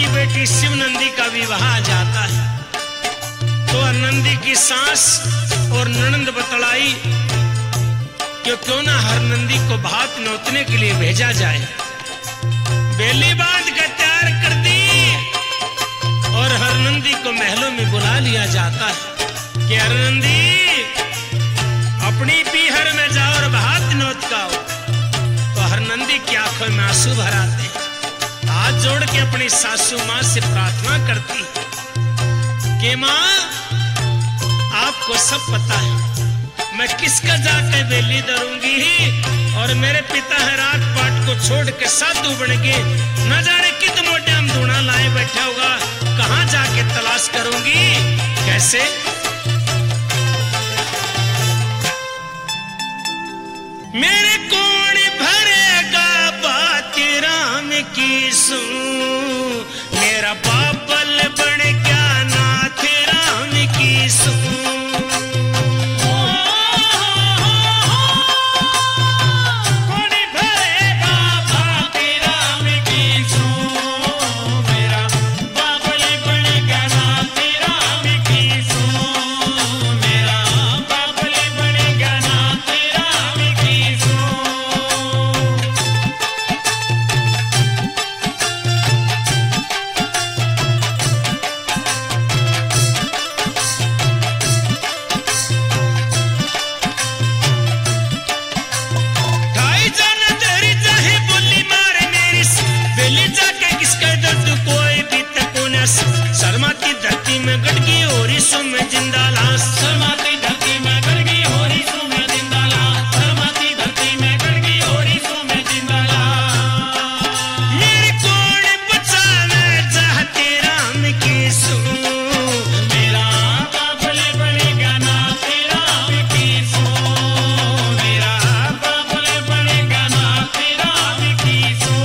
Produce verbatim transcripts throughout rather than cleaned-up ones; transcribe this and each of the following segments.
की बेटी शिव नंदी का विवाह जाता है तो नंदी की सास और ननंद बतलाई कि क्यों ना हर नंदी को भात नोतने के लिए भेजा जाए। बेली बांध कर तैयार कर दी और हर नंदी को महलों में बुला लिया जाता है कि हर नंदी अपनी पीहर में जाओ और भात नोत का हो। तो हर नंदी की आंखों में आंसू भराते हैं, हाथ जोड़ के अपनी सासू माँ से प्रार्थना करती कि माँ आपको सब पता है मैं किसका जाके बेली धरूंगी और मेरे पिता है रात पाट को छोड़ के साधु बन के न जाने कित मोटे हम धूना लाए बैठा होगा, कहाँ जाके तलाश करूंगी कैसे। मेरे कौन भरेगा बात राम की सू, मेरा बाबल बन गया नाथ राम की सू। शर्माती धरती में गड़गी हो रही सो में जिंदा लाश, शर्माती धरती में गड़गी हो रही सो में जिंदा लाश, शर्माती धरती में गड़गी हो रही सो में जिंदा लाश। मेरे कौन बचावे चाहते राम की सू, मेरा बाबल बनेगा नाथ राम की सू, मेरा बाबल बनेगा नाथ राम की सू।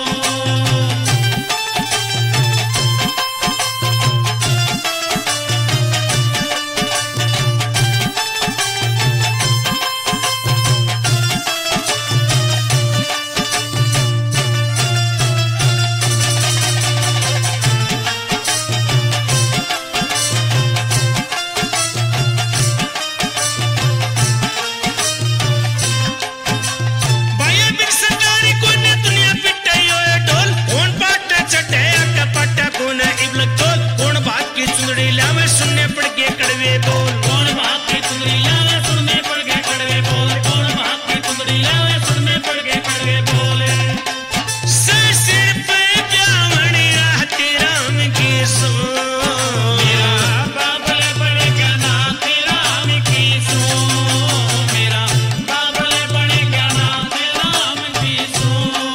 सुनने पड़ गए कड़वे बोल, कौन बात की चुंदड़ी लावे सुनने पड़ गए कड़वे बोल, कौन बात की चुंदड़ी लावे सुनने पड़ गए कड़वे बोल। सिर पे ब्यावन रहते राम की सो, मेरा बाबल बनेगा नाथ राम की सो, मेरा बाबल बनेगा नाथ राम की सो।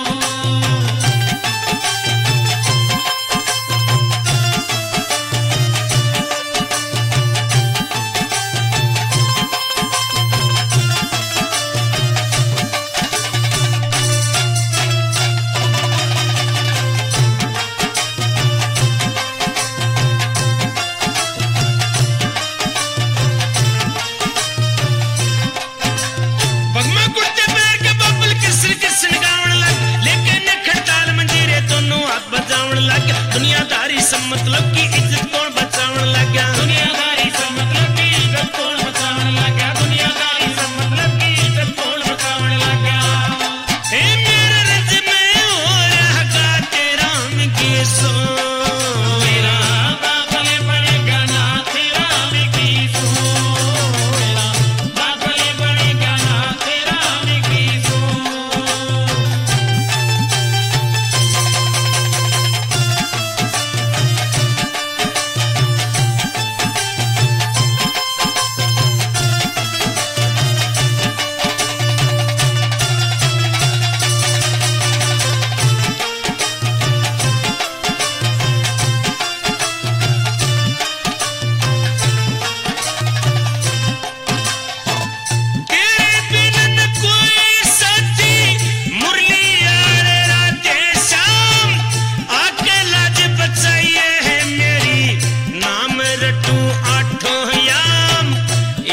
दुनियादारी सब मतलब की इज्जत कौन बचावन लग गया, दुनियादारी सब मतलब की इज्जत कौन बचावन लग गया, दुनियादारी सब मतलब की इज्जत कौन बचावन लग गया। हे मेरे रज में हो रहा गाते राम की सो, मेरा बाबल बनेगा नाथ राम की सो, मेरा बाबल बनेगा नाथ राम की सो।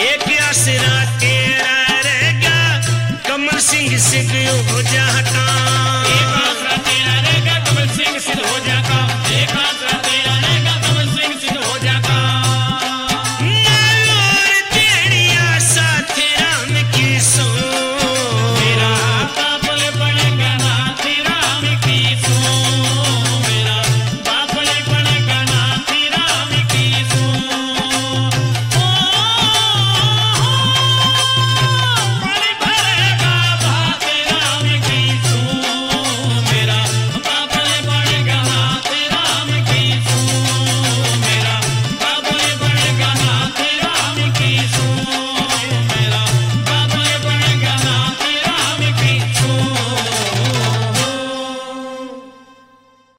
सिंह सिंह हो जाता